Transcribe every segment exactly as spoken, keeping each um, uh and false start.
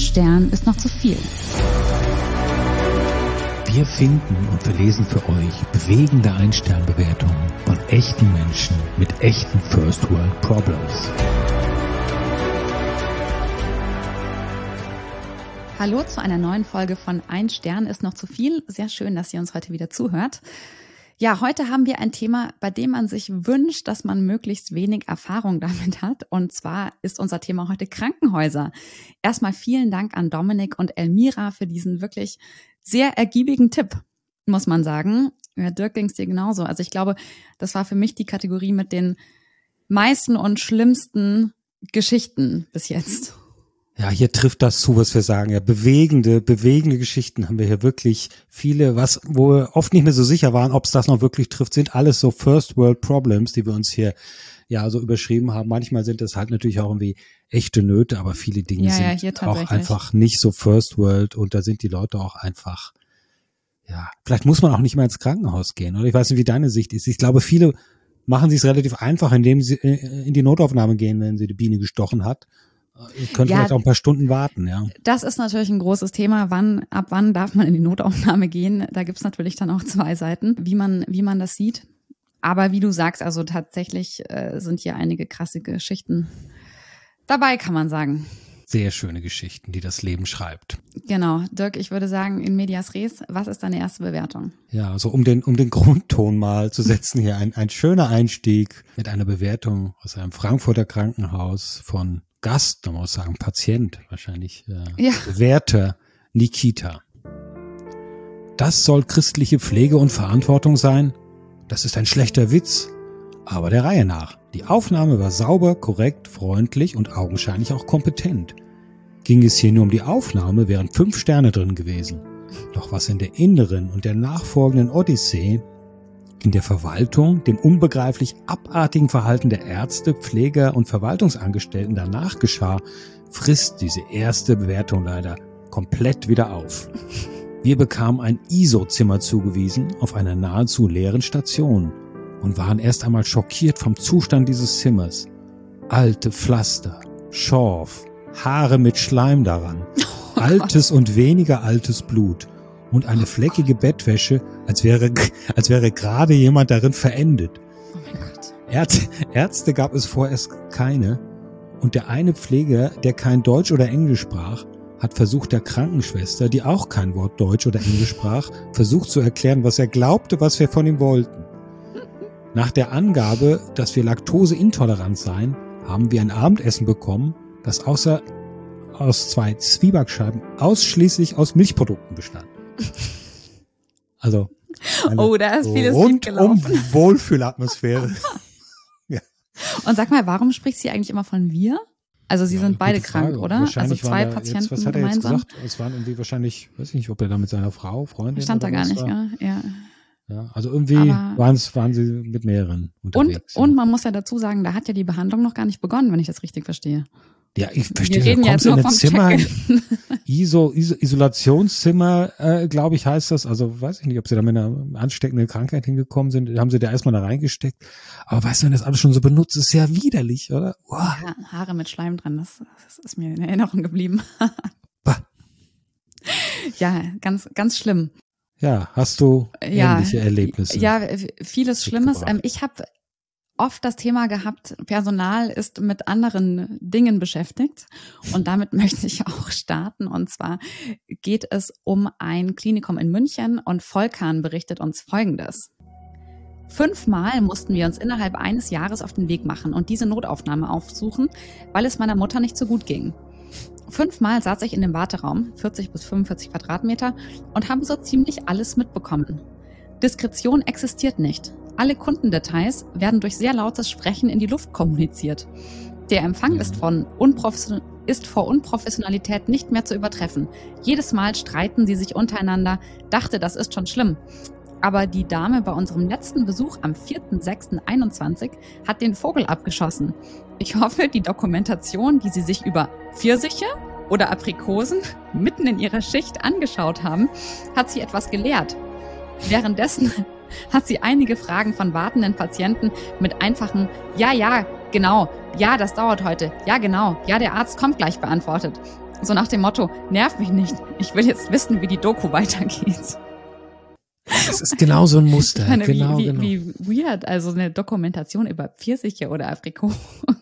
Stern ist noch zu viel. Wir finden und verlesen für euch bewegende Ein-Stern-Bewertungen von echten Menschen mit echten First World Problems. Hallo zu einer neuen Folge von Ein Stern ist noch zu viel. Sehr schön, dass ihr uns heute wieder zuhört. Ja, heute haben wir ein Thema, bei dem man sich wünscht, dass man möglichst wenig Erfahrung damit hat. Und zwar ist unser Thema heute Krankenhäuser. Erstmal vielen Dank an Dominik und Elmira für diesen wirklich sehr ergiebigen Tipp, muss man sagen. Ja, Dirk, ging's dir genauso. Also ich glaube, das war für mich die Kategorie mit den meisten und schlimmsten Geschichten bis jetzt. Ja, hier trifft das zu, was wir sagen. Ja, bewegende, bewegende Geschichten haben wir hier wirklich viele, was, wo wir oft nicht mehr so sicher waren, ob es das noch wirklich trifft, sind alles so First World Problems, die wir uns hier ja so überschrieben haben. Manchmal sind das halt natürlich auch irgendwie echte Nöte, aber viele Dinge ja, sind ja, auch einfach nicht so First World und da sind die Leute auch einfach, ja, vielleicht muss man auch nicht mal ins Krankenhaus gehen, oder? Ich weiß nicht, wie deine Sicht ist. Ich glaube, viele machen sich es relativ einfach, indem sie in die Notaufnahme gehen, wenn sie die Biene gestochen hat. Ihr könnt ja, vielleicht auch ein paar Stunden warten, ja. Das ist natürlich ein großes Thema. Wann, ab wann darf man in die Notaufnahme gehen? Da gibt's natürlich dann auch zwei Seiten, wie man, wie man das sieht. Aber wie du sagst, also tatsächlich äh, sind hier einige krasse Geschichten dabei, kann man sagen. Sehr schöne Geschichten, die das Leben schreibt. Genau. Dirk, ich würde sagen, in medias res, was ist deine erste Bewertung? Ja, also um den, um den Grundton mal zu setzen hier, ein, ein schöner Einstieg mit einer Bewertung aus einem Frankfurter Krankenhaus von Gast, man muss sagen, Patient wahrscheinlich, äh, ja. Werte Nikita. Das soll christliche Pflege und Verantwortung sein? Das ist ein schlechter Witz, aber der Reihe nach. Die Aufnahme war sauber, korrekt, freundlich und augenscheinlich auch kompetent. Ging es hier nur um die Aufnahme, wären fünf Sterne drin gewesen. Doch was in der inneren und der nachfolgenden Odyssee, in der Verwaltung, dem unbegreiflich abartigen Verhalten der Ärzte, Pfleger und Verwaltungsangestellten danach geschah, frisst diese erste Bewertung leider komplett wieder auf. Wir bekamen ein I S O-Zimmer zugewiesen auf einer nahezu leeren Station und waren erst einmal schockiert vom Zustand dieses Zimmers. Alte Pflaster, Schorf, Haare mit Schleim daran, oh altes und weniger altes Blut. Und eine fleckige Bettwäsche, als wäre, als wäre gerade jemand darin verendet. Oh mein Gott. Ärzte, Ärzte gab es vorerst keine. Und der eine Pfleger, der kein Deutsch oder Englisch sprach, hat versucht, der Krankenschwester, die auch kein Wort Deutsch oder Englisch sprach, versucht zu erklären, was er glaubte, was wir von ihm wollten. Nach der Angabe, dass wir laktoseintolerant seien, haben wir ein Abendessen bekommen, das außer aus zwei Zwiebackscheiben ausschließlich aus Milchprodukten bestand. Also oh, da ist vieles rundum Wohlfühlatmosphäre. Ja. Und sag mal, warum spricht sie eigentlich immer von wir? Also sie ja, sind beide krank, oder? Also zwei Patienten jetzt, was hat er gemeinsam. Jetzt gesagt? Es waren irgendwie wahrscheinlich, weiß ich nicht, ob er da mit seiner Frau, Freundin stand da gar nicht, war. ja. ja. Ja, also irgendwie waren es, waren sie mit mehreren unterwegs. Und, und man muss ja dazu sagen, da hat ja die Behandlung noch gar nicht begonnen, wenn ich das richtig verstehe. Ja, ich verstehe. Wir reden du kommst ja in ein Zimmer, I S ISO, ISO, Isolationszimmer, äh, glaube ich, heißt das. Also weiß ich nicht, ob sie da mit einer ansteckenden Krankheit hingekommen sind. Haben sie da erstmal da reingesteckt. Aber weißt du, wenn das alles schon so benutzt, ist ja widerlich, oder? Oh. Ja, Haare mit Schleim dran, das, das ist mir in Erinnerung geblieben. Ja, ganz, ganz schlimm. Ja, hast du ja, ähnliche Erlebnisse? Ja, vieles Schlimmes. Ich habe oft das Thema gehabt, Personal ist mit anderen Dingen beschäftigt und damit möchte ich auch starten. Und zwar geht es um ein Klinikum in München und Volkan berichtet uns Folgendes. Fünfmal mussten wir uns innerhalb eines Jahres auf den Weg machen und diese Notaufnahme aufsuchen, weil es meiner Mutter nicht so gut ging. Fünfmal saß ich in dem Warteraum, vierzig bis fünfundvierzig Quadratmeter, und habe so ziemlich alles mitbekommen. Diskretion existiert nicht. Alle Kundendetails werden durch sehr lautes Sprechen in die Luft kommuniziert. Der Empfang ist, von Unprofession- ist vor Unprofessionalität nicht mehr zu übertreffen. Jedes Mal streiten sie sich untereinander, dachte, das ist schon schlimm. Aber die Dame bei unserem letzten Besuch am vierten sechsten einundzwanzig hat den Vogel abgeschossen. Ich hoffe, die Dokumentation, die Sie sich über Pfirsiche oder Aprikosen mitten in Ihrer Schicht angeschaut haben, hat Sie etwas gelehrt. Währenddessen hat sie einige Fragen von wartenden Patienten mit einfachen Ja, ja, genau, ja, das dauert heute, ja, genau, ja, der Arzt kommt gleich beantwortet. So nach dem Motto, nerv mich nicht, ich will jetzt wissen, wie die Doku weitergeht. Das ist genau so ein Muster. Ich meine, genau, wie, wie, genau. wie weird, also eine Dokumentation über Pfirsiche oder Aprikosen.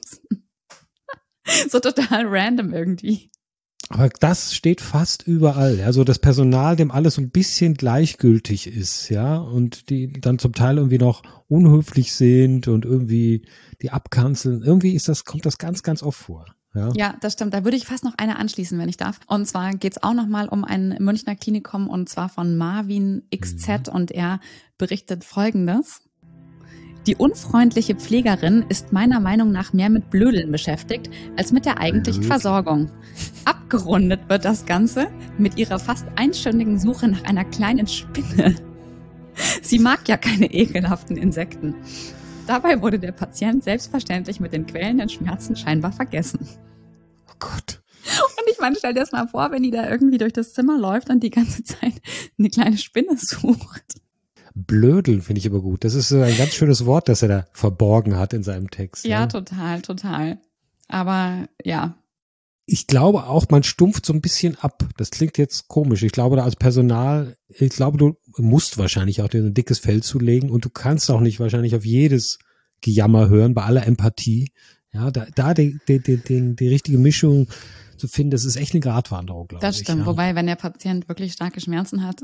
So total random irgendwie. Aber das steht fast überall. Also das Personal, dem alles so ein bisschen gleichgültig ist, ja, und die dann zum Teil irgendwie noch unhöflich sind und irgendwie die abkanzeln. Irgendwie ist das, kommt das ganz, ganz oft vor. Ja. Ja, das stimmt. Da würde ich fast noch eine anschließen, wenn ich darf. Und zwar geht's auch nochmal um ein Münchner Klinikum und zwar von Marvin X Z mhm. und er berichtet Folgendes. Die unfreundliche Pflegerin ist meiner Meinung nach mehr mit Blödeln beschäftigt, als mit der eigentlichen Versorgung. Abgerundet wird das Ganze mit ihrer fast einstündigen Suche nach einer kleinen Spinne. Sie mag ja keine ekelhaften Insekten. Dabei wurde der Patient selbstverständlich mit den quälenden Schmerzen scheinbar vergessen. Oh Gott. Und ich meine, stell dir das mal vor, wenn die da irgendwie durch das Zimmer läuft und die ganze Zeit eine kleine Spinne sucht. Blödeln finde ich aber gut. Das ist ein ganz schönes Wort, das er da verborgen hat in seinem Text. Ja, ja, total, total. Aber ja. Ich glaube auch, man stumpft so ein bisschen ab. Das klingt jetzt komisch. Ich glaube, da als Personal, ich glaube, du musst wahrscheinlich auch dir ein dickes Fell zulegen und du kannst auch nicht wahrscheinlich auf jedes Gejammer hören, bei aller Empathie. Ja, da, da die, die, die, die, die richtige Mischung zu finden, das ist echt eine Gratwanderung, glaube ich. Das stimmt. Ja. Wobei, wenn der Patient wirklich starke Schmerzen hat,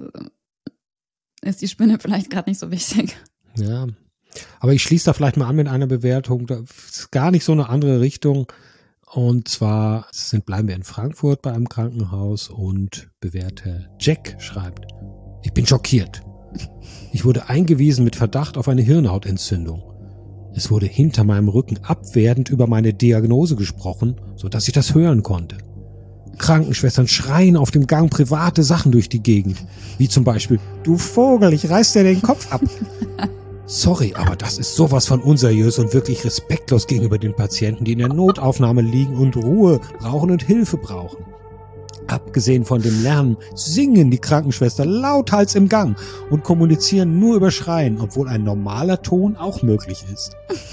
ist die Spinne vielleicht gerade nicht so wichtig. Ja, aber ich schließe da vielleicht mal an mit einer Bewertung. Das ist gar nicht so eine andere Richtung. Und zwar sind, bleiben wir in Frankfurt bei einem Krankenhaus und Bewerter Jack schreibt, ich bin schockiert. Ich wurde eingewiesen mit Verdacht auf eine Hirnhautentzündung. Es wurde hinter meinem Rücken abwertend über meine Diagnose gesprochen, sodass ich das hören konnte. Krankenschwestern schreien auf dem Gang private Sachen durch die Gegend, wie zum Beispiel, du Vogel, ich reiß dir den Kopf ab. Sorry, aber das ist sowas von unseriös und wirklich respektlos gegenüber den Patienten, die in der Notaufnahme liegen und Ruhe brauchen und Hilfe brauchen. Abgesehen von dem Lärm singen die Krankenschwestern lauthals im Gang und kommunizieren nur über Schreien, obwohl ein normaler Ton auch möglich ist.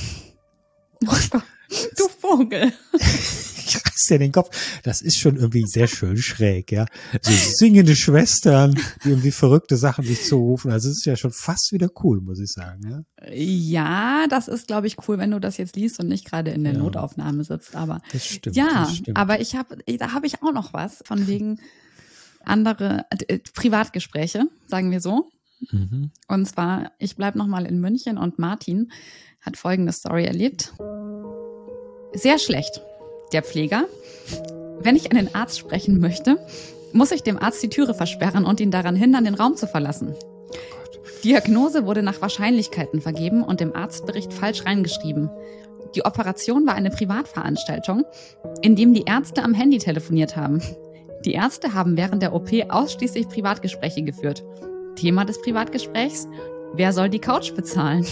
Du Vogel. Ich reiß dir den Kopf. Das ist schon irgendwie sehr schön schräg, ja. So singende Schwestern, die irgendwie verrückte Sachen sich zurufen. Also es ist ja schon fast wieder cool, muss ich sagen, ja. Ja, das ist, glaube ich, cool, wenn du das jetzt liest und nicht gerade in der ja. Notaufnahme sitzt. Aber das stimmt, ja, das stimmt. Aber ich habe, da habe ich auch noch was von wegen andere äh, Privatgespräche, sagen wir so. Mhm. Und zwar, ich bleib noch mal in München und Martin hat folgende Story erlebt. Sehr schlecht. Der Pfleger. Wenn ich einen Arzt sprechen möchte, muss ich dem Arzt die Türe versperren und ihn daran hindern, den Raum zu verlassen. Diagnose wurde nach Wahrscheinlichkeiten vergeben und im Arztbericht falsch reingeschrieben. Die Operation war eine Privatveranstaltung, in dem die Ärzte am Handy telefoniert haben. Die Ärzte haben während der O P ausschließlich Privatgespräche geführt. Thema des Privatgesprächs: Wer soll die Couch bezahlen?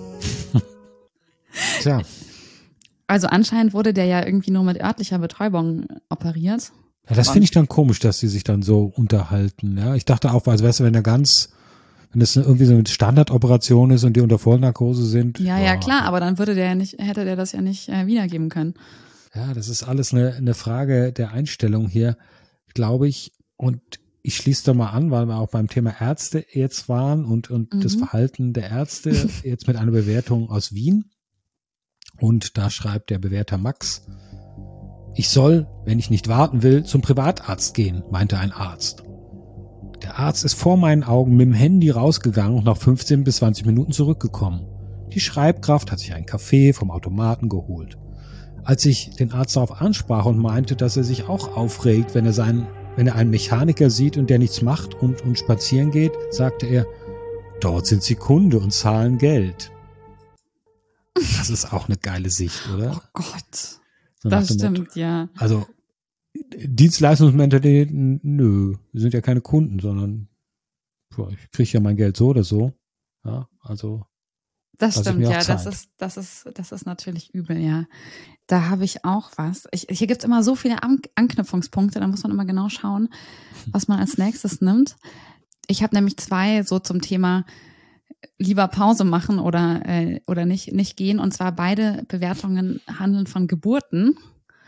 Tja. Also anscheinend wurde der ja irgendwie nur mit örtlicher Betäubung operiert. Ja, das finde ich dann komisch, dass die sich dann so unterhalten. Ja, ich dachte auch, also weißt du, wenn er ganz, wenn das irgendwie so eine Standardoperation ist und die unter Vollnarkose sind. Ja, ja, ja, klar, aber dann würde der ja nicht, hätte der das ja nicht äh, wiedergeben können. Ja, das ist alles eine, eine Frage der Einstellung hier, glaube ich. Und ich schließe da mal an, weil wir auch beim Thema Ärzte jetzt waren und, und mhm. das Verhalten der Ärzte jetzt mit einer Bewertung aus Wien. Und da schreibt der Bewerter Max, ich soll, wenn ich nicht warten will, zum Privatarzt gehen, meinte ein Arzt. Der Arzt ist vor meinen Augen mit dem Handy rausgegangen und nach fünfzehn bis zwanzig Minuten zurückgekommen. Die Schreibkraft hat sich einen Kaffee vom Automaten geholt. Als ich den Arzt darauf ansprach und meinte, dass er sich auch aufregt, wenn er seinen, wenn er einen Mechaniker sieht und der nichts macht und, und spazieren geht, sagte er, dort sind sie Kunde und zahlen Geld. Das ist auch eine geile Sicht, oder? Oh Gott. So das stimmt, Motto. Ja. Also Dienstleistungsmentalität, nö, wir sind ja keine Kunden, sondern boah, ich kriege ja mein Geld so oder so. Ja, also das stimmt, ja, das ist, das ist, das ist natürlich übel, ja. Da habe ich auch was. Ich, hier gibt's immer so viele An- Anknüpfungspunkte, da muss man immer genau schauen, was man als nächstes nimmt. Ich habe nämlich zwei so zum Thema lieber Pause machen oder äh, oder nicht nicht gehen, und zwar beide Bewertungen handeln von Geburten.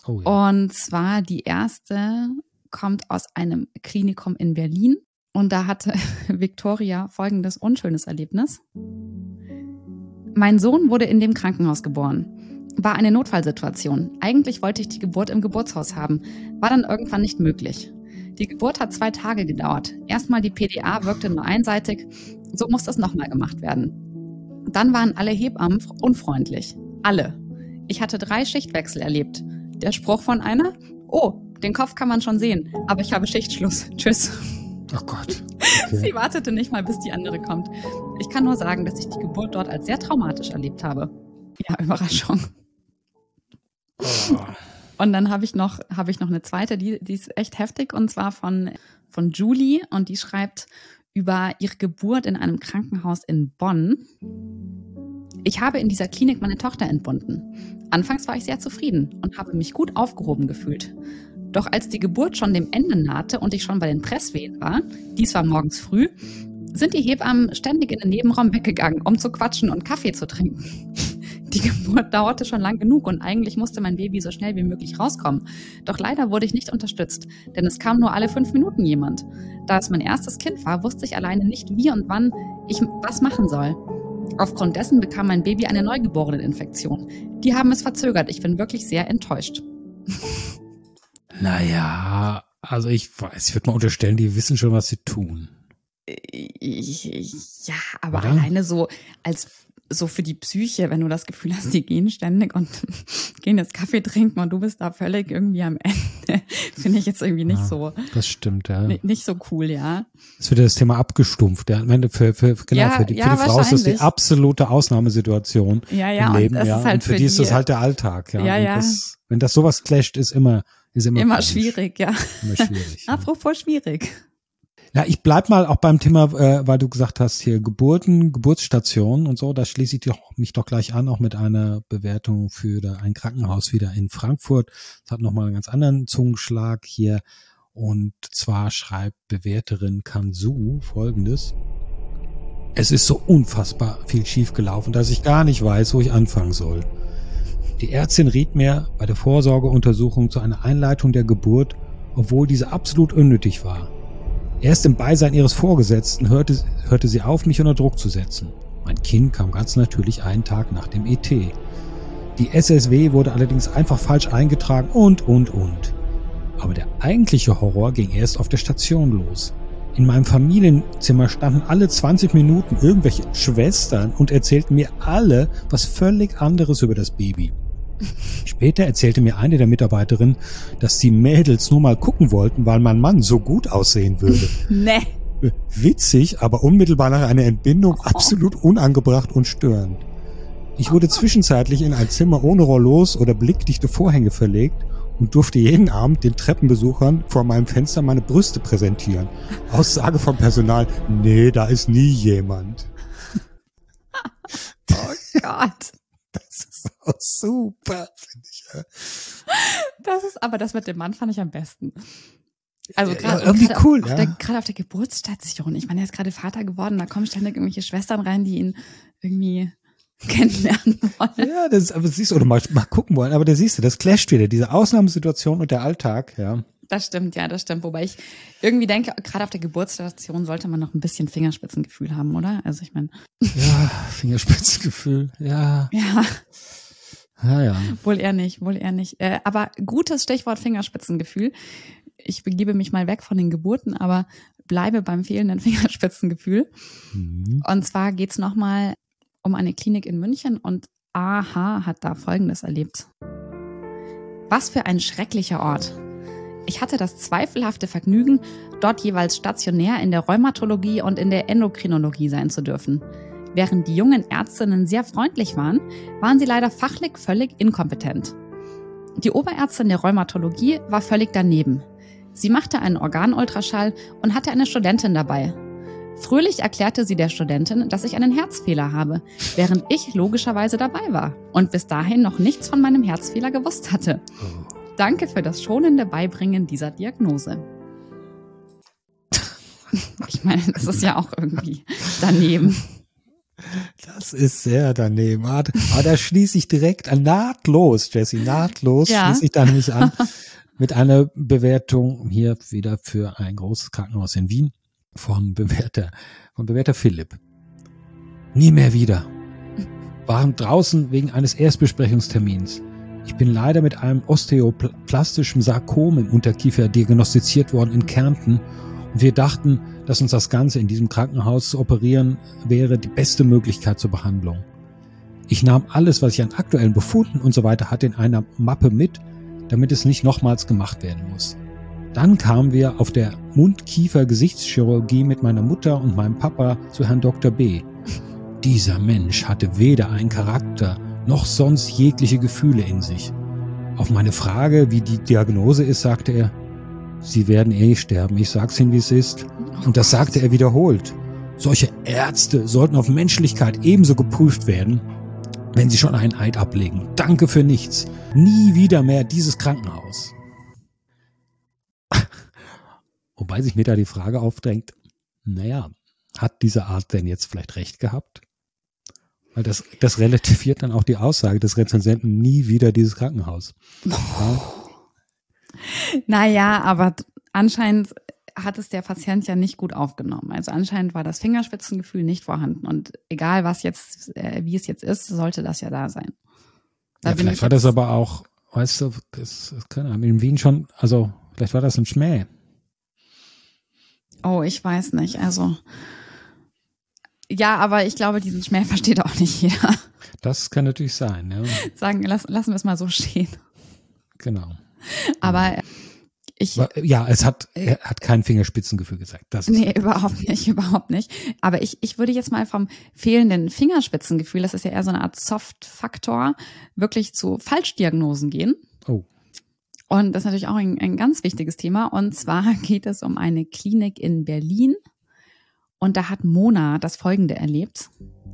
Oh, ja. Und zwar die erste kommt aus einem Klinikum in Berlin. Und da hatte Victoria folgendes unschönes Erlebnis. Mein Sohn wurde in dem Krankenhaus geboren. War eine Notfallsituation. Eigentlich wollte ich die Geburt im Geburtshaus haben. War dann irgendwann nicht möglich. Die Geburt hat zwei Tage gedauert. Erstmal die P D A wirkte nur einseitig. So musste es nochmal gemacht werden. Dann waren alle Hebammen unfreundlich. Alle. Ich hatte drei Schichtwechsel erlebt. Der Spruch von einer: Oh, den Kopf kann man schon sehen, aber ich habe Schichtschluss. Tschüss. Oh Gott. Okay. Sie wartete nicht mal, bis die andere kommt. Ich kann nur sagen, dass ich die Geburt dort als sehr traumatisch erlebt habe. Ja, Überraschung. Oh. Und dann habe ich noch, habe ich noch eine zweite, die, die ist echt heftig, und zwar von, von Julie, und die schreibt über ihre Geburt in einem Krankenhaus in Bonn. Ich habe in dieser Klinik meine Tochter entbunden. Anfangs war ich sehr zufrieden und habe mich gut aufgehoben gefühlt. Doch als die Geburt schon dem Ende nahte und ich schon bei den Presswehen war, dies war morgens früh, sind die Hebammen ständig in den Nebenraum weggegangen, um zu quatschen und Kaffee zu trinken. Die Geburt dauerte schon lang genug und eigentlich musste mein Baby so schnell wie möglich rauskommen. Doch leider wurde ich nicht unterstützt, denn es kam nur alle fünf Minuten jemand. Da es mein erstes Kind war, wusste ich alleine nicht, wie und wann ich was machen soll. Aufgrund dessen bekam mein Baby eine Neugeboreneninfektion. Die haben es verzögert. Ich bin wirklich sehr enttäuscht. Naja, also ich weiß, ich würde mal unterstellen, die wissen schon, was sie tun. Ja, aber Oder? Alleine so als so für die Psyche, wenn du das Gefühl hast, die gehen ständig und gehen jetzt Kaffee trinken und du bist da völlig irgendwie am Ende, finde ich jetzt irgendwie nicht ja, so. Das stimmt, ja. Nicht so cool, ja. Es wird ja das Thema abgestumpft. Ja. Für, für, für, genau, ja, für die, ja, für die Frau ist das die absolute Ausnahmesituation ja, ja, im Leben. Und das ja. ist halt und für, für die ist das halt der Alltag. Ja, ja, und ja. Das, wenn das sowas clasht, ist immer ist immer, immer komisch. schwierig, ja. Immer schwierig. Ja. Apropos schwierig. Ja, ich bleib mal auch beim Thema, äh, weil du gesagt hast, hier Geburten, Geburtsstationen und so, da schließe ich doch, mich doch gleich an, auch mit einer Bewertung für da ein Krankenhaus wieder in Frankfurt. Das hat nochmal einen ganz anderen Zungenschlag hier. Und zwar schreibt Bewerterin Kansu Folgendes. Es ist so unfassbar viel schiefgelaufen, dass ich gar nicht weiß, wo ich anfangen soll. Die Ärztin riet mir bei der Vorsorgeuntersuchung zu einer Einleitung der Geburt, obwohl diese absolut unnötig war. Erst im Beisein ihres Vorgesetzten hörte, hörte sie auf, mich unter Druck zu setzen. Mein Kind kam ganz natürlich einen Tag nach dem E T. Die S S W wurde allerdings einfach falsch eingetragen und, und, und. Aber der eigentliche Horror ging erst auf der Station los. In meinem Familienzimmer standen alle zwanzig Minuten irgendwelche Schwestern und erzählten mir alle was völlig anderes über das Baby. Später erzählte mir eine der Mitarbeiterinnen, dass die Mädels nur mal gucken wollten, weil mein Mann so gut aussehen würde. Nee. Witzig, aber unmittelbar nach einer Entbindung absolut unangebracht und störend. Ich wurde zwischenzeitlich in ein Zimmer ohne Rollos oder blickdichte Vorhänge verlegt und durfte jeden Abend den Treppenbesuchern vor meinem Fenster meine Brüste präsentieren. Aussage vom Personal: Nee, da ist nie jemand. Oh Gott. Das ist auch super, finde ich. Ja. Das ist, aber das mit dem Mann fand ich am besten. Also gerade ja, irgendwie cool, auf, ja. der, gerade auf der Geburtsstation. Ich meine, er ist gerade Vater geworden, da kommen ständig irgendwelche Schwestern rein, die ihn irgendwie kennenlernen wollen. Ja, das, aber siehst du, oder mal, mal gucken wollen, aber da siehst du, das clasht wieder, diese Ausnahmesituation und der Alltag, ja. Das stimmt, ja, das stimmt. Wobei ich irgendwie denke, gerade auf der Geburtsstation sollte man noch ein bisschen Fingerspitzengefühl haben, oder? Also ich meine. Ja, Fingerspitzengefühl, ja. Ja. Ja, ja. Wohl eher nicht, wohl eher nicht. Äh, aber gutes Stichwort Fingerspitzengefühl. Ich begebe mich mal weg von den Geburten, aber bleibe beim fehlenden Fingerspitzengefühl. Mhm. Und zwar geht's nochmal um eine Klinik in München und Aha hat da Folgendes erlebt. Was für ein schrecklicher Ort. Ich hatte das zweifelhafte Vergnügen, dort jeweils stationär in der Rheumatologie und in der Endokrinologie sein zu dürfen. Während die jungen Ärztinnen sehr freundlich waren, waren sie leider fachlich völlig inkompetent. Die Oberärztin der Rheumatologie war völlig daneben. Sie machte einen Organultraschall und hatte eine Studentin dabei. Fröhlich erklärte sie der Studentin, dass ich einen Herzfehler habe, während ich logischerweise dabei war und bis dahin noch nichts von meinem Herzfehler gewusst hatte. Danke für das schonende Beibringen dieser Diagnose. Ich meine, das ist ja auch irgendwie daneben. Das ist sehr daneben. Aber da schließe ich direkt an, nahtlos, Jessie, nahtlos ja. schließe ich da nämlich an mit einer Bewertung hier wieder für ein großes Krankenhaus in Wien von Bewerter, von Bewerter Philipp. Nie mehr wieder. Waren draußen wegen eines Erstbesprechungstermins. Ich bin leider mit einem osteoplastischen Sarkom im Unterkiefer diagnostiziert worden in Kärnten. Und wir dachten, dass uns das Ganze in diesem Krankenhaus zu operieren wäre die beste Möglichkeit zur Behandlung. Ich nahm alles, was ich an aktuellen Befunden und so weiter hatte, in einer Mappe mit, damit es nicht nochmals gemacht werden muss. Dann kamen wir auf der Mund-Kiefer-Gesichtschirurgie mit meiner Mutter und meinem Papa zu Herrn Doktor B. Dieser Mensch hatte weder einen Charakter noch sonst jegliche Gefühle in sich. Auf meine Frage, wie die Diagnose ist, sagte er, Sie werden eh sterben, ich sag's Ihnen, wie es ist. Und das sagte er wiederholt. Solche Ärzte sollten auf Menschlichkeit ebenso geprüft werden, wenn sie schon einen Eid ablegen. Danke für nichts. Nie wieder mehr dieses Krankenhaus. Wobei sich mir da die Frage aufdrängt, naja, hat dieser Arzt denn jetzt vielleicht recht gehabt? Weil das, das relativiert dann auch die Aussage des Rezensenten, nie wieder dieses Krankenhaus. Ja. Naja, aber anscheinend hat es der Patient ja nicht gut aufgenommen. Also anscheinend war das Fingerspitzengefühl nicht vorhanden. Und egal was jetzt, äh, wie es jetzt ist, sollte das ja da sein. Da ja, vielleicht war das aber auch, weißt du, das, das kann man in Wien schon, also vielleicht war das ein Schmäh. Oh, ich weiß nicht, also ja, aber ich glaube, diesen Schmäh versteht auch nicht jeder. Das kann natürlich sein, ja. Sagen, lass, lassen wir es mal so stehen. Genau. Aber ich... Ja, es hat, er hat kein Fingerspitzengefühl gezeigt. Das ist nee, überhaupt nicht, überhaupt nicht. Aber ich, ich würde jetzt mal vom fehlenden Fingerspitzengefühl, das ist ja eher so eine Art Soft-Faktor, wirklich zu Falschdiagnosen gehen. Oh. Und das ist natürlich auch ein, ein ganz wichtiges Thema. Und zwar geht es um eine Klinik in Berlin. Und da hat Mona das Folgende erlebt.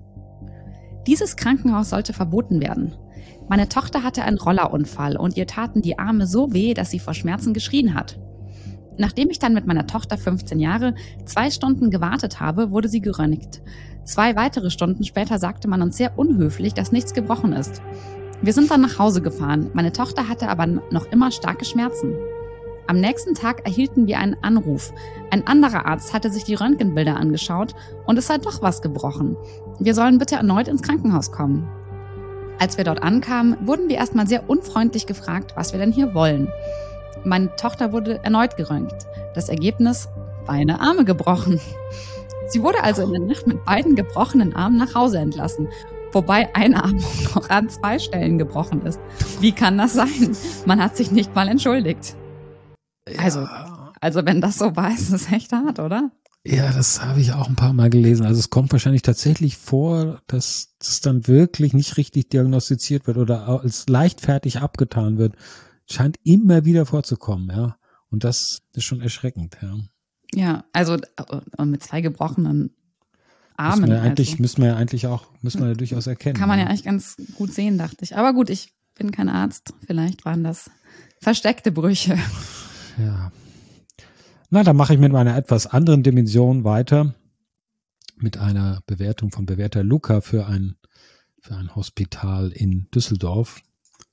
Dieses Krankenhaus sollte verboten werden. Meine Tochter hatte einen Rollerunfall und ihr taten die Arme so weh, dass sie vor Schmerzen geschrien hat. Nachdem ich dann mit meiner Tochter fünfzehn Jahre zwei Stunden gewartet habe, wurde sie geröntgt. Zwei weitere Stunden später sagte man uns sehr unhöflich, dass nichts gebrochen ist. Wir sind dann nach Hause gefahren. Meine Tochter hatte aber noch immer starke Schmerzen. Am nächsten Tag erhielten wir einen Anruf. Ein anderer Arzt hatte sich die Röntgenbilder angeschaut und es sei doch was gebrochen. Wir sollen bitte erneut ins Krankenhaus kommen. Als wir dort ankamen, wurden wir erstmal sehr unfreundlich gefragt, was wir denn hier wollen. Meine Tochter wurde erneut geröntgt. Das Ergebnis: beide Arme gebrochen. Sie wurde also in der Nacht mit beiden gebrochenen Armen nach Hause entlassen, wobei ein Arm noch an zwei Stellen gebrochen ist. Wie kann das sein? Man hat sich nicht mal entschuldigt. Ja. Also, also wenn das so war, ist es echt hart, oder? Ja, das habe ich auch ein paar Mal gelesen. Also es kommt wahrscheinlich tatsächlich vor, dass es dann wirklich nicht richtig diagnostiziert wird oder als leichtfertig abgetan wird. Scheint immer wieder vorzukommen, ja. Und das ist schon erschreckend, ja. Ja, also mit zwei gebrochenen Armen. Müssen wir eigentlich, also. müssen wir eigentlich auch, müssen wir ja durchaus erkennen. Kann man ja ja eigentlich ganz gut sehen, dachte ich. Aber gut, ich bin kein Arzt. Vielleicht waren das versteckte Brüche. Ja. Na, dann mache ich mit meiner etwas anderen Dimension weiter. Mit einer Bewertung von Bewerter Luca für ein, für ein Hospital in Düsseldorf.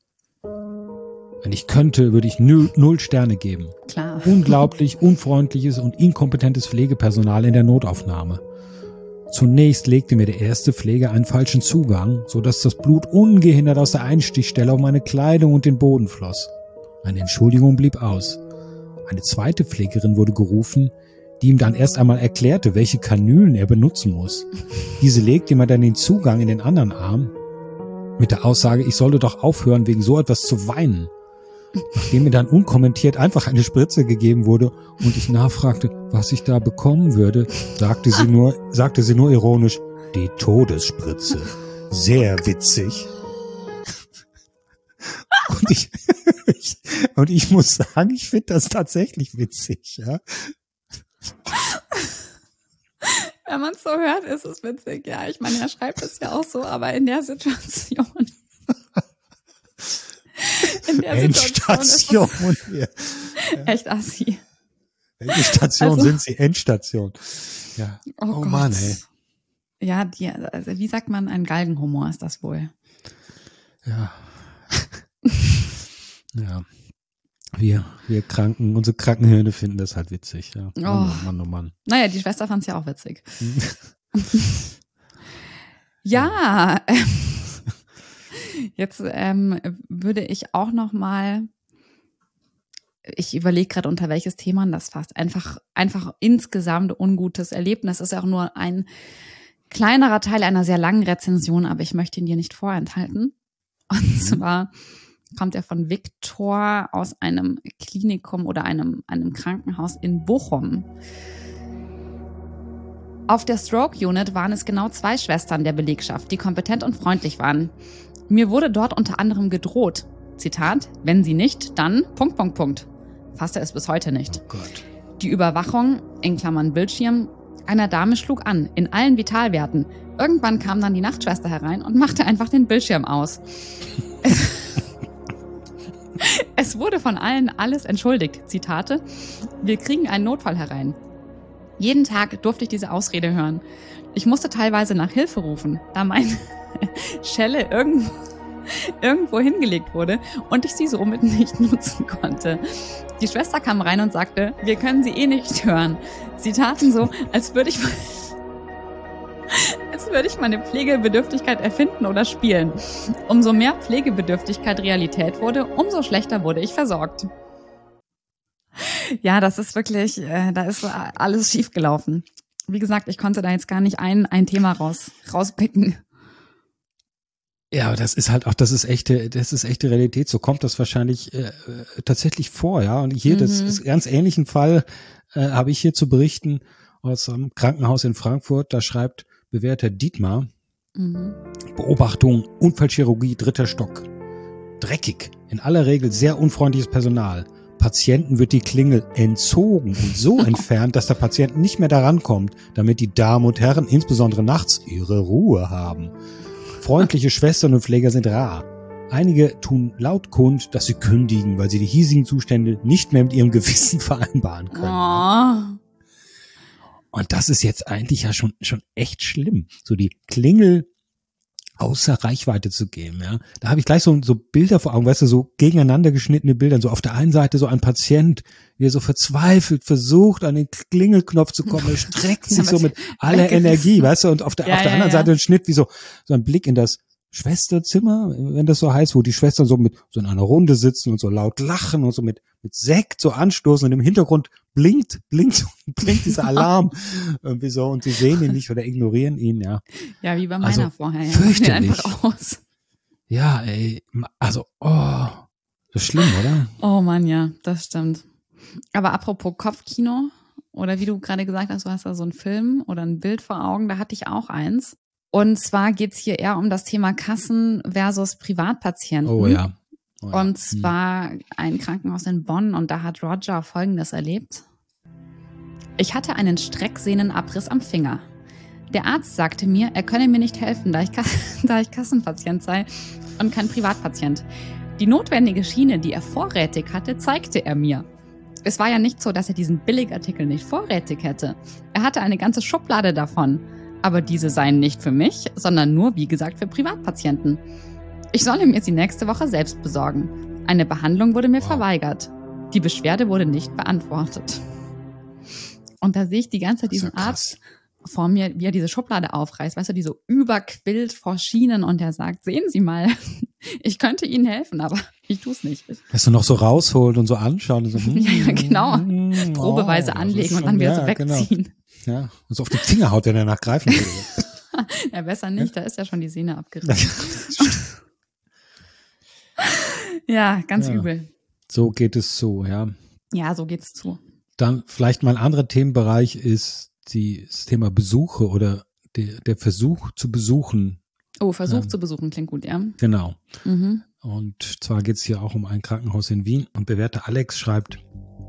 Wenn ich könnte, würde ich null, null Sterne geben. Klar. Unglaublich unfreundliches und inkompetentes Pflegepersonal in der Notaufnahme. Zunächst legte mir der erste Pfleger einen falschen Zugang, sodass das Blut ungehindert aus der Einstichstelle auf meine Kleidung und den Boden floss. Eine Entschuldigung blieb aus. Eine zweite Pflegerin wurde gerufen, die ihm dann erst einmal erklärte, welche Kanülen er benutzen muss. Diese legte ihm dann den Zugang in den anderen Arm, mit der Aussage, ich solle doch aufhören, wegen so etwas zu weinen. Nachdem mir dann unkommentiert einfach eine Spritze gegeben wurde und ich nachfragte, was ich da bekommen würde, sagte sie nur, sagte sie nur ironisch, die Todesspritze. Sehr witzig. Und ich, ich, und ich muss sagen, ich finde das tatsächlich witzig, ja. Wenn man es so hört, ist es witzig. Ja, ich meine, er schreibt es ja auch so, aber in der Situation. In der Endstation. Situation ist ja. Echt assi. Welche Station also, sind Sie? Endstation. Ja. Oh, oh Mann, ey. Ja, die, also wie sagt man, ein Galgenhumor ist das wohl. Ja. Ja. Wir, wir Kranken, unsere Krankenhirne finden das halt witzig. Ja. Oh. Mann, oh Mann, oh Mann. Naja, die Schwester fand es ja auch witzig. Ja, äh, jetzt ähm, würde ich auch noch mal, ich überlege gerade, unter welches Thema das fasst. Einfach, einfach insgesamt ungutes Erlebnis. Das ist ja auch nur ein kleinerer Teil einer sehr langen Rezension, aber ich möchte ihn dir nicht vorenthalten. Und mhm. zwar kommt er von Viktor aus einem Klinikum oder einem, einem Krankenhaus in Bochum. Auf der Stroke Unit waren es genau zwei Schwestern der Belegschaft, die kompetent und freundlich waren. Mir wurde dort unter anderem gedroht. Zitat, wenn sie nicht, dann Punkt, Punkt, Punkt. Fasste es bis heute nicht. Oh Gott. Die Überwachung, in Klammern Bildschirm, einer Dame schlug an, in allen Vitalwerten. Irgendwann kam dann die Nachtschwester herein und machte einfach den Bildschirm aus. Es wurde von allen alles entschuldigt. Zitate, wir kriegen einen Notfall herein. Jeden Tag durfte ich diese Ausrede hören. Ich musste teilweise nach Hilfe rufen, da meine Schelle irgendwo, irgendwo hingelegt wurde und ich sie somit nicht nutzen konnte. Die Schwester kam rein und sagte, wir können sie eh nicht hören. Sie taten so, als würde ich, als würde ich meine Pflegebedürftigkeit erfinden oder spielen. Umso mehr Pflegebedürftigkeit Realität wurde, umso schlechter wurde ich versorgt. Ja, das ist wirklich, äh, da ist alles schiefgelaufen. Wie gesagt, ich konnte da jetzt gar nicht ein, ein Thema raus, rauspicken. Ja, aber das ist halt auch, das ist echte, das ist echte Realität. So kommt das wahrscheinlich äh, tatsächlich vor, ja. Und hier, mhm. das ist ganz ähnlichen Fall äh, habe ich hier zu berichten aus einem Krankenhaus in Frankfurt. Da schreibt bewährter Dietmar, mhm. Beobachtung, Unfallchirurgie, dritter Stock. Dreckig, in aller Regel sehr unfreundliches Personal. Patienten wird die Klingel entzogen und so entfernt, dass der Patient nicht mehr daran kommt, damit die Damen und Herren insbesondere nachts ihre Ruhe haben. Freundliche Schwestern und Pfleger sind rar. Einige tun laut kund, dass sie kündigen, weil sie die hiesigen Zustände nicht mehr mit ihrem Gewissen vereinbaren können. Oh. Und das ist jetzt eigentlich ja schon schon echt schlimm, so die Klingel außer Reichweite zu geben, ja. Da habe ich gleich so so Bilder vor Augen, weißt du, so gegeneinander geschnittene Bilder. So auf der einen Seite so ein Patient, wie er so verzweifelt versucht, an den Klingelknopf zu kommen. Er streckt sich so mit aller Energie, weißt du, und auf der, ja, auf der ja, anderen ja. Seite ein Schnitt, wie so, so ein Blick in das Schwesterzimmer, wenn das so heißt, wo die Schwestern so mit so in einer Runde sitzen und so laut lachen und so mit mit Sekt so anstoßen und im Hintergrund blinkt, blinkt, blinkt dieser Alarm irgendwie so und sie sehen ihn nicht oder ignorieren ihn, ja. Ja, wie bei meiner also, vorher. Ja. Fürchterlich. Einfach aus. Ja, ey, also, oh, das ist schlimm, oder? Oh Mann, ja, das stimmt. Aber apropos Kopfkino, oder wie du gerade gesagt hast, du hast da so einen Film oder ein Bild vor Augen, da hatte ich auch eins. Und zwar geht's hier eher um das Thema Kassen versus Privatpatienten. Oh ja. Oh ja. Und zwar ein Krankenhaus in Bonn und da hat Roger Folgendes erlebt. Ich hatte einen Strecksehnenabriss am Finger. Der Arzt sagte mir, er könne mir nicht helfen, da ich, da ich Kassenpatient sei und kein Privatpatient. Die notwendige Schiene, die er vorrätig hatte, zeigte er mir. Es war ja nicht so, dass er diesen Billigartikel nicht vorrätig hätte. Er hatte eine ganze Schublade davon. Aber diese seien nicht für mich, sondern nur, wie gesagt, für Privatpatienten. Ich solle mir sie nächste Woche selbst besorgen. Eine Behandlung wurde mir wow. verweigert. Die Beschwerde wurde nicht beantwortet. Und da sehe ich die ganze Zeit diesen ja Arzt vor mir, wie er diese Schublade aufreißt, weißt du, die so überquillt vor Schienen und er sagt, sehen Sie mal, ich könnte Ihnen helfen, aber ich tue es nicht. Weißt du, noch so rausholt und so anschauen. Und so, hm, ja, ja, genau. Mm, Probeweise oh, anlegen schon, und dann wieder ja, so wegziehen. Genau. Ja, und so auf die Finger haut, wenn er danach greifen würde. Ja, besser nicht, da ist ja schon die Sehne abgerissen. Ja, ganz ja. übel. So geht es zu, ja. Ja, so geht's zu. Dann vielleicht mal ein anderer Themenbereich ist die, das Thema Besuche oder der, der Versuch zu besuchen. Oh, Versuch ähm, zu besuchen klingt gut, ja. Genau. Mhm. Und zwar geht es hier auch um ein Krankenhaus in Wien. Und bewährter Alex schreibt,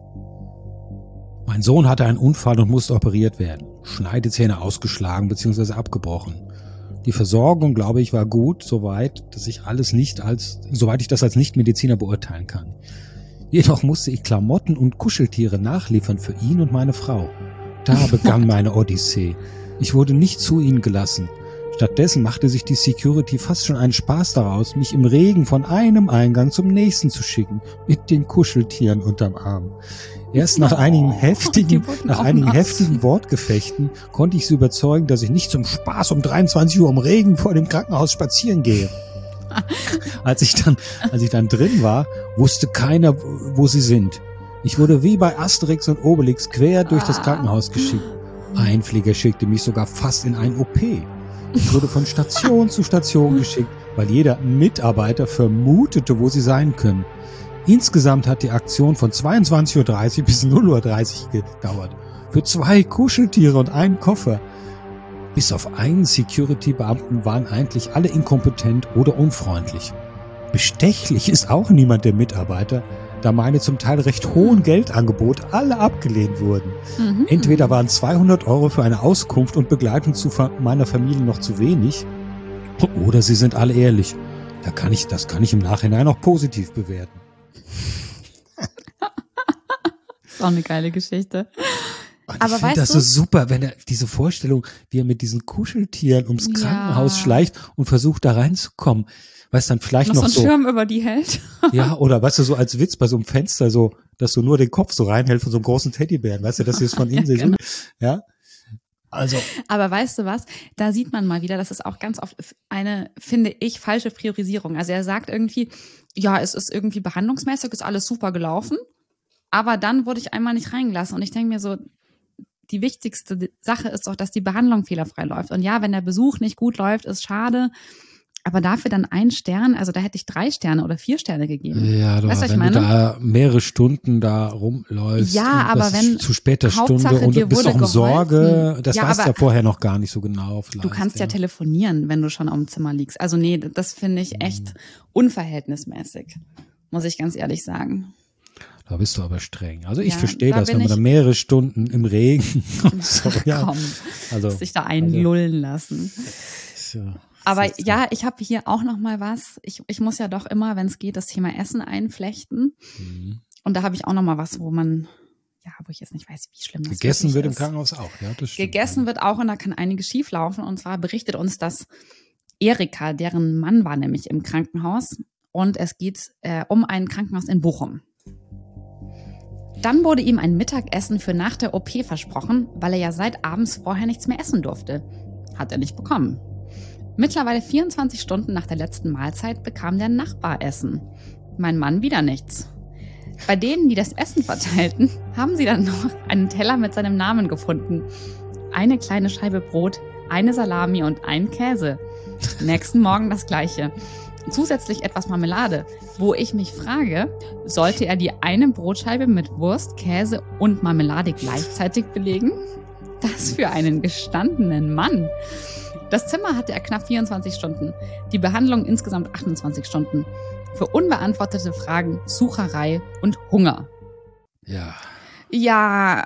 mein Sohn hatte einen Unfall und musste operiert werden. Schneidezähne ausgeschlagen bzw. abgebrochen. Die Versorgung, glaube ich, war gut, soweit, dass ich alles nicht als, soweit ich das als Nichtmediziner beurteilen kann. Jedoch musste ich Klamotten und Kuscheltiere nachliefern für ihn und meine Frau. Da begann meine Odyssee. Ich wurde nicht zu ihnen gelassen. Stattdessen machte sich die Security fast schon einen Spaß daraus, mich im Regen von einem Eingang zum nächsten zu schicken, mit den Kuscheltieren unterm Arm. Erst nach einigen heftigen, nach einigen heftigen Wortgefechten konnte ich sie überzeugen, dass ich nicht zum Spaß um dreiundzwanzig Uhr im Regen vor dem Krankenhaus spazieren gehe. Als ich dann, als ich dann drin war, wusste keiner, wo sie sind. Ich wurde wie bei Asterix und Obelix quer durch das Krankenhaus geschickt. Ein Flieger schickte mich sogar fast in ein O P. Ich wurde von Station zu Station geschickt, weil jeder Mitarbeiter vermutete, wo sie sein können. Insgesamt hat die Aktion von zweiundzwanzig Uhr dreißig bis null Uhr dreißig gedauert. Für zwei Kuscheltiere und einen Koffer. Bis auf einen Security-Beamten waren eigentlich alle inkompetent oder unfreundlich. Bestechlich ist auch niemand der Mitarbeiter, da meine zum Teil recht hohen Geldangebote alle abgelehnt wurden. Mhm. Entweder waren zweihundert Euro für eine Auskunft und Begleitung zu meiner Familie noch zu wenig, oder sie sind alle ehrlich. Da kann ich, das kann ich im Nachhinein auch positiv bewerten. Ist auch eine geile Geschichte. Und aber ich finde das so super, wenn er diese Vorstellung, wie er mit diesen Kuscheltieren ums ja. Krankenhaus schleicht und versucht da reinzukommen. Weißt du, dann vielleicht noch, noch so einen Schirm über die hält. Ja, oder weißt du, so als Witz bei so einem Fenster, so, dass du nur den Kopf so reinhältst von so einem großen Teddybären, weißt du, dass sie es von innen sehen. Genau. Ja. Also. Aber weißt du was? Da sieht man mal wieder, das ist auch ganz oft eine, finde ich, falsche Priorisierung. Also er sagt irgendwie, ja, es ist irgendwie behandlungsmäßig, ist alles super gelaufen. Aber dann wurde ich einmal nicht reingelassen. Und ich denke mir so, die wichtigste Sache ist doch, dass die Behandlung fehlerfrei läuft. Und ja, wenn der Besuch nicht gut läuft, ist schade. Aber dafür dann ein Stern, also da hätte ich drei Sterne oder vier Sterne gegeben. Ja, du, weißt, wenn du da mehrere Stunden da rumläufst, ja, aber wenn zu später Stunde und du bist auch in Sorge, das ja, weißt du ja vorher noch gar nicht so genau. Vielleicht, du kannst ja. ja telefonieren, wenn du schon am Zimmer liegst. Also nee, das finde ich echt hm. unverhältnismäßig, muss ich ganz ehrlich sagen. Da bist du aber streng. Also ich ja, verstehe da das, wenn man da mehrere Stunden im Regen und so, ja. Komm, also, sich da einlullen also, lassen. Ja. Aber ja, ich habe hier auch noch mal was. Ich, ich muss ja doch immer, wenn es geht, das Thema Essen einflechten. Mhm. Und da habe ich auch noch mal was, wo man, ja, wo ich jetzt nicht weiß, wie schlimm das ist. Gegessen wird ist. Im Krankenhaus auch, ja, das stimmt. Gegessen wird auch und da kann einiges schief laufen. Und zwar berichtet uns das Erika, deren Mann war nämlich im Krankenhaus. Und es geht äh, um ein Krankenhaus in Bochum. Dann wurde ihm ein Mittagessen für nach der O P versprochen, weil er ja seit abends vorher nichts mehr essen durfte. Hat er nicht bekommen. Mittlerweile vierundzwanzig Stunden nach der letzten Mahlzeit bekam der Nachbar Essen. Mein Mann wieder nichts. Bei denen, die das Essen verteilten, haben sie dann noch einen Teller mit seinem Namen gefunden. Eine kleine Scheibe Brot, eine Salami und ein Käse. Nächsten Morgen das Gleiche. Zusätzlich etwas Marmelade, wo ich mich frage, sollte er die eine Brotscheibe mit Wurst, Käse und Marmelade gleichzeitig belegen? Das für einen gestandenen Mann. Das Zimmer hatte er knapp vierundzwanzig Stunden, die Behandlung insgesamt achtundzwanzig Stunden. Für unbeantwortete Fragen, Sucherei und Hunger. Ja. Ja.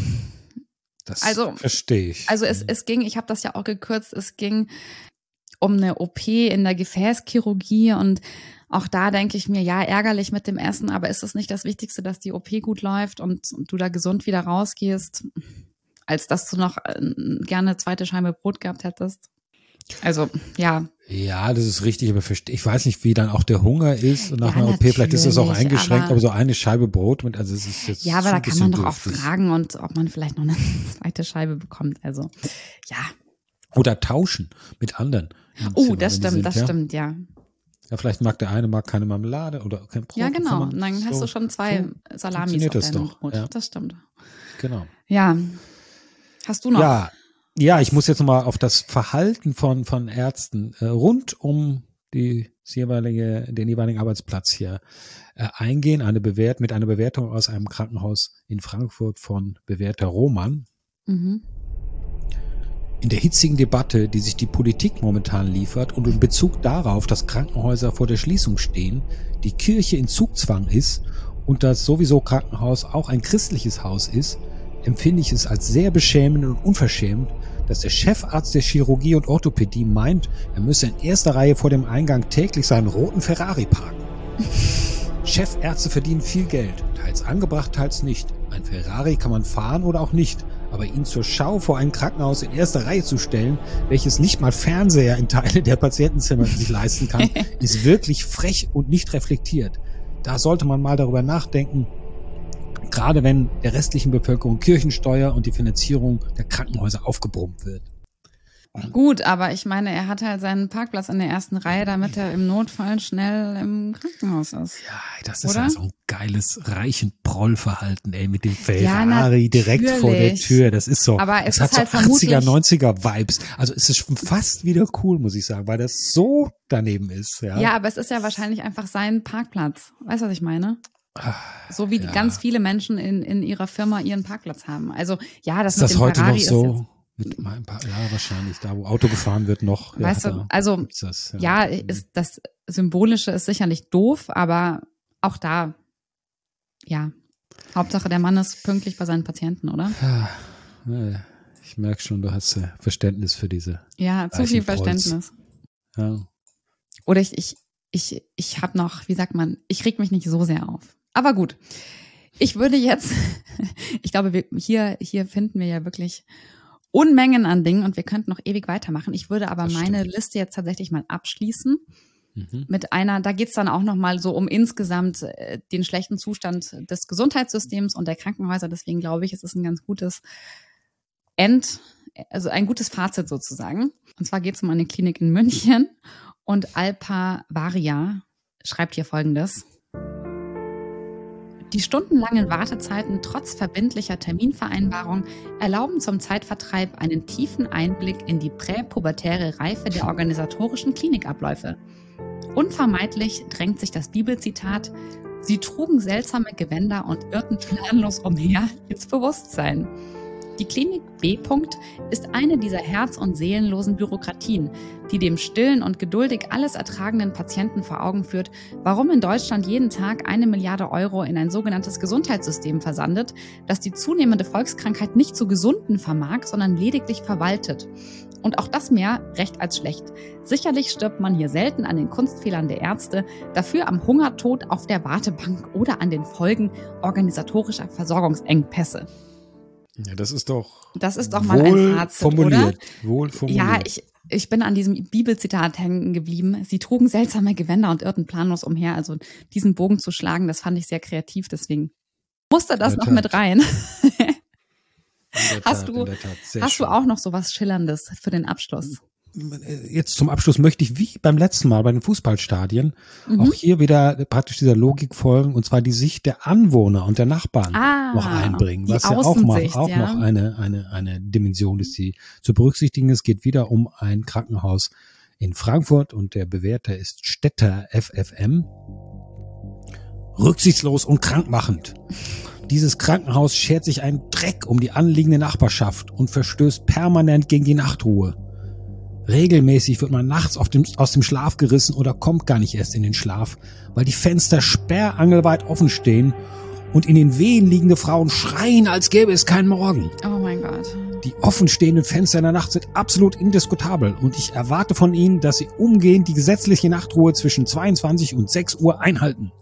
Das also, verstehe ich. Also es, es ging, ich habe das ja auch gekürzt, es ging um eine O P in der Gefäßchirurgie und auch da denke ich mir, ja, ärgerlich mit dem Essen, aber ist es nicht das Wichtigste, dass die O P gut läuft und, und du da gesund wieder rausgehst, als dass du noch äh, gerne eine zweite Scheibe Brot gehabt hättest? Also, ja. Ja, das ist richtig, aber ich weiß nicht, wie dann auch der Hunger ist und nach ja, einer O P, vielleicht ist es auch eingeschränkt, aber, aber so eine Scheibe Brot mit, also es ist jetzt ja, aber da kann man doch auch fragen und ob man vielleicht noch eine zweite Scheibe bekommt, also, ja. Oder tauschen mit anderen. Oh, Zimmer, das stimmt, sind, das ja? stimmt, ja. Ja, vielleicht mag der eine mag keine Marmelade oder kein Brot. Ja, genau, und dann so, hast du schon zwei so Salamis auf deinem Brot. Ja. Das stimmt. Genau. Ja. Hast du noch? Ja. Ja, ich muss jetzt nochmal auf das Verhalten von, von Ärzten äh, rund um die, das jeweilige, den jeweiligen Arbeitsplatz hier äh, eingehen. Eine Bewert, mit einer Bewertung aus einem Krankenhaus in Frankfurt von Bewerter Roman. Mhm. In der hitzigen Debatte, die sich die Politik momentan liefert und in Bezug darauf, dass Krankenhäuser vor der Schließung stehen, die Kirche in Zugzwang ist und das sowieso Krankenhaus auch ein christliches Haus ist, empfinde ich es als sehr beschämend und unverschämt, dass der Chefarzt der Chirurgie und Orthopädie meint, er müsse in erster Reihe vor dem Eingang täglich seinen roten Ferrari parken. Chefärzte verdienen viel Geld, teils angebracht, teils nicht. Ein Ferrari kann man fahren oder auch nicht, Aber ihn zur Schau vor ein Krankenhaus in erster Reihe zu stellen, welches nicht mal Fernseher in Teile der Patientenzimmer sich leisten kann, ist wirklich frech und nicht reflektiert. Da sollte man mal darüber nachdenken, gerade wenn der restlichen Bevölkerung Kirchensteuer und die Finanzierung der Krankenhäuser aufgebrummt wird. Gut, aber ich meine, er hat halt seinen Parkplatz in der ersten Reihe, damit er im Notfall schnell im Krankenhaus ist. Ja, das ist Oder? ja so ein geiles Reichen-Proll-Verhalten, ey, mit dem Ferrari ja, direkt vor der Tür. Das ist so, aber es das ist hat halt so achtziger, neunziger Vibes. Also es ist schon fast wieder cool, muss ich sagen, weil das so daneben ist. Ja, ja, aber es ist ja wahrscheinlich einfach sein Parkplatz. Weißt du, was ich meine? So wie ja. ganz viele Menschen in, in ihrer Firma ihren Parkplatz haben. Also ja, das ist mit das dem heute Ferrari noch so? ist jetzt, Mit ein paar, ja, wahrscheinlich. Da, wo Auto gefahren wird noch. Weißt ja, du, da also, das, ja. ja, ist das Symbolische ist sicherlich doof, aber auch da, ja, Hauptsache der Mann ist pünktlich bei seinen Patienten, oder? Ja, ich merke schon, du hast Verständnis für diese. Ja, zu viel Verständnis. Ja. Oder ich, ich, ich, ich habe noch, wie sagt man, ich reg mich nicht so sehr auf. Aber gut, ich würde jetzt, ich glaube, wir, hier, hier finden wir ja wirklich Unmengen an Dingen und wir könnten noch ewig weitermachen. Ich würde aber Das meine stimmt. Liste jetzt tatsächlich mal abschließen Mhm. mit einer, da geht's dann auch nochmal so um insgesamt äh, den schlechten Zustand des Gesundheitssystems und der Krankenhäuser. Deswegen glaube ich, es ist ein ganz gutes End, also ein gutes Fazit sozusagen. Und zwar geht's um eine Klinik in München und Alpa Varia schreibt hier Folgendes. Die stundenlangen Wartezeiten trotz verbindlicher Terminvereinbarung erlauben zum Zeitvertreib einen tiefen Einblick in die präpubertäre Reife der organisatorischen Klinikabläufe. Unvermeidlich drängt sich das Bibelzitat „Sie trugen seltsame Gewänder und irrten planlos umher" ins Bewusstsein. Die Klinik B. ist eine dieser herz- und seelenlosen Bürokratien, die dem stillen und geduldig alles ertragenden Patienten vor Augen führt, warum in Deutschland jeden Tag eine Milliarde Euro in ein sogenanntes Gesundheitssystem versandet, das die zunehmende Volkskrankheit nicht zu gesunden vermag, sondern lediglich verwaltet. Und auch das mehr recht als schlecht. Sicherlich stirbt man hier selten an den Kunstfehlern der Ärzte, dafür am Hungertod auf der Wartebank oder an den Folgen organisatorischer Versorgungsengpässe. Ja, das ist doch Das ist doch mal ein Fazit, formuliert, oder? Wohl formuliert. Ja, ich, ich bin an diesem Bibelzitat hängen geblieben. Sie trugen seltsame Gewänder und irrten planlos umher. Also diesen Bogen zu schlagen, das fand ich sehr kreativ. Deswegen musste das noch Tat. mit rein. Tat, hast du, hast du auch noch so was Schillerndes für den Abschluss? Jetzt zum Abschluss möchte ich, wie beim letzten Mal bei den Fußballstadien, Mhm. auch hier wieder praktisch dieser Logik folgen, und zwar die Sicht der Anwohner und der Nachbarn Ah, noch einbringen, die was ja auch, mal, Außensicht, auch ja. noch eine, eine, eine Dimension ist, die zu berücksichtigen ist. Es geht wieder um ein Krankenhaus in Frankfurt und der Bewerter ist Städter F F M. Rücksichtslos und krankmachend. Dieses Krankenhaus schert sich einen Dreck um die anliegende Nachbarschaft und verstößt permanent gegen die Nachtruhe. Regelmäßig wird man nachts auf dem, aus dem Schlaf gerissen oder kommt gar nicht erst in den Schlaf, weil die Fenster sperrangelweit offen stehen und in den Wehen liegende Frauen schreien, als gäbe es keinen Morgen. Oh mein Gott. Die offenstehenden Fenster in der Nacht sind absolut indiskutabel und ich erwarte von ihnen, dass sie umgehend die gesetzliche Nachtruhe zwischen zweiundzwanzig und sechs Uhr einhalten.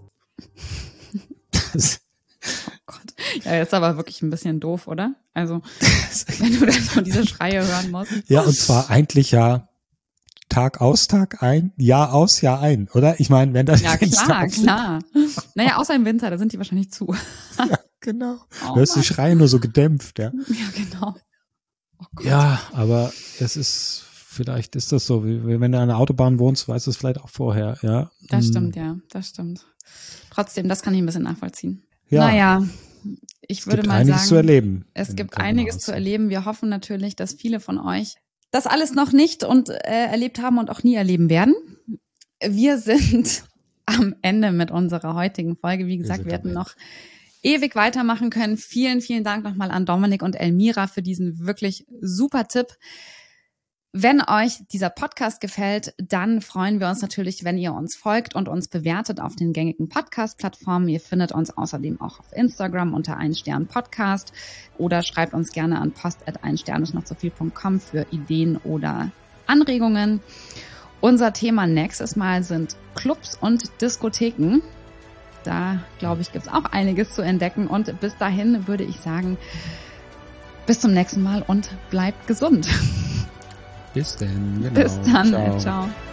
Das Oh Gott. Ja, jetzt aber wirklich ein bisschen doof, oder? Also, wenn du dann so diese Schreie hören musst. Ja, und zwar eigentlich ja Tag aus, Tag ein, Jahr aus, Jahr ein, oder? Ich meine, wenn das Ja, Fenster klar, offen- klar. Naja, außer im Winter, da sind die wahrscheinlich zu. Ja, genau. Oh Hörst die Mann. Schreie nur so gedämpft, ja. Ja, genau. Oh Gott. Ja, aber es ist, vielleicht ist das so, wie wenn du an der Autobahn wohnst, weißt du es vielleicht auch vorher, ja. Das Hm, stimmt, ja, das stimmt. Trotzdem, das kann ich ein bisschen nachvollziehen. Ja, Naja, ich es würde gibt mal einiges sagen, zu erleben. es in gibt dem einiges Krankenhaus. zu erleben. Wir hoffen natürlich, dass viele von euch das alles noch nicht und äh, erlebt haben und auch nie erleben werden. Wir sind am Ende mit unserer heutigen Folge. Wie gesagt, sind wir am hätten Ende. noch ewig weitermachen können. Vielen, vielen Dank nochmal an Dominik und Elmira für diesen wirklich super Tipp. Wenn euch dieser Podcast gefällt, dann freuen wir uns natürlich, wenn ihr uns folgt und uns bewertet auf den gängigen Podcast-Plattformen. Ihr findet uns außerdem auch auf Instagram unter ein Stern Podcast oder schreibt uns gerne an post at ein stern ist noch so viel punkt com für Ideen oder Anregungen. Unser Thema nächstes Mal sind Clubs und Diskotheken. Da, glaube ich, gibt es auch einiges zu entdecken. Und bis dahin würde ich sagen, bis zum nächsten Mal und bleibt gesund. Bis dann. Genau. Bis dann. Ciao. Ciao.